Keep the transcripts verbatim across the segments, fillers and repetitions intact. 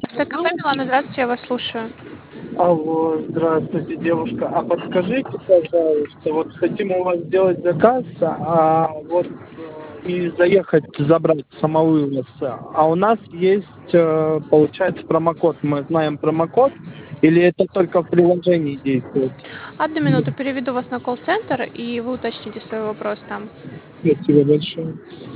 Т-кафе «Милана», здравствуйте, я вас слушаю. Алло, здравствуйте, девушка. А подскажите, пожалуйста, вот хотим у вас сделать заказ, а вот э, и заехать забрать самовывоз. А у нас есть, э, получается, промокод. Мы знаем промокод, или это только в приложении действует? Одну минуту, переведу вас на колл-центр, и вы уточните свой вопрос там. Спасибо большое.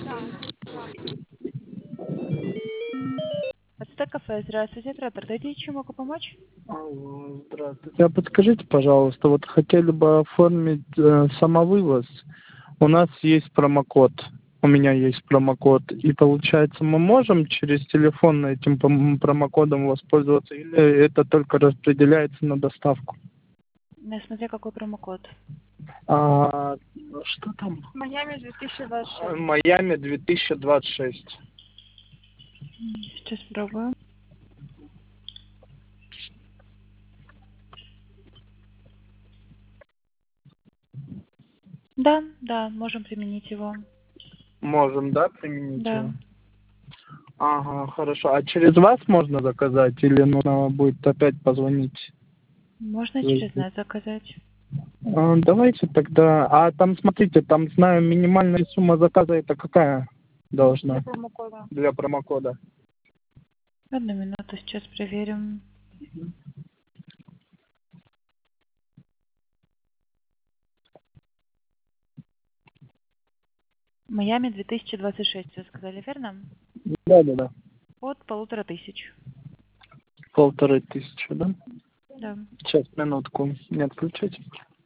Т-кафе, здравствуйте, оператор. Дайте, чем могу помочь? Алло, здравствуйте. А подскажите, пожалуйста, вот хотели бы оформить э, самовывоз. У нас есть промокод. У меня есть промокод. И получается, мы можем через телефон этим пом- промокодом воспользоваться, или это только распределяется на доставку? Ну, смотря какой промокод. А, что там? Майами две тысячи двадцать А, шесть. Майами две тысячи двадцать шесть. Сейчас пробую. Да, да, можем применить его. Можем, да, применить Да. его? Ага, хорошо. А через вас можно заказать, или нужно будет опять позвонить? Можно через нас заказать. А, Давайте тогда. А там, смотрите, там знаю, минимальная сумма заказа это какая должна Для промокода. для промокода? Одну минуту, сейчас проверим. Майами две тысячи двадцать шесть, вы сказали, верно? Да, да, да. От полутора тысяч. Полторы тысячи, да? Да. Сейчас, минутку, не отключайте.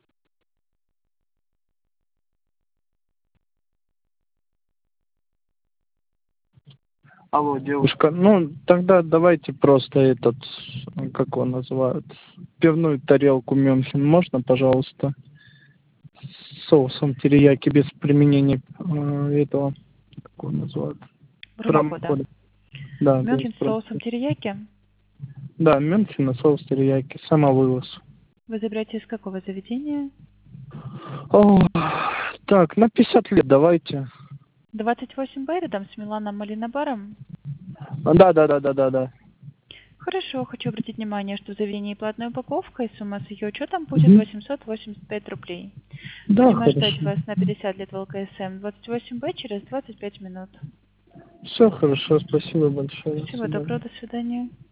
Алло, девушка, ну тогда давайте просто этот, как его называют, пивную тарелку Мюнхен, можно, пожалуйста, с соусом терияки без применения э, этого, как его называют, Промокода. промокода. Да, без Мюнхен с соусом промокода. терияки. Да, Мюнхен, соус терияки, самовывоз. Вы забираете из какого заведения? О, так, на пятьдесят лет давайте. двадцать восемь Б, рядом с Миланом Малинобаром. Да, да, да, да, да, да. Хорошо, хочу обратить внимание, что в заведении платная упаковка, и сумма с ее учетом будет Мгм. восемьсот восемьдесят пять рублей. Да, Будем хорошо. ждать вас на пятьдесят лет в ЛКСМ двадцать восемь Б через двадцать пять минут. Все хорошо, спасибо большое. До Всего свидания. доброго, до свидания.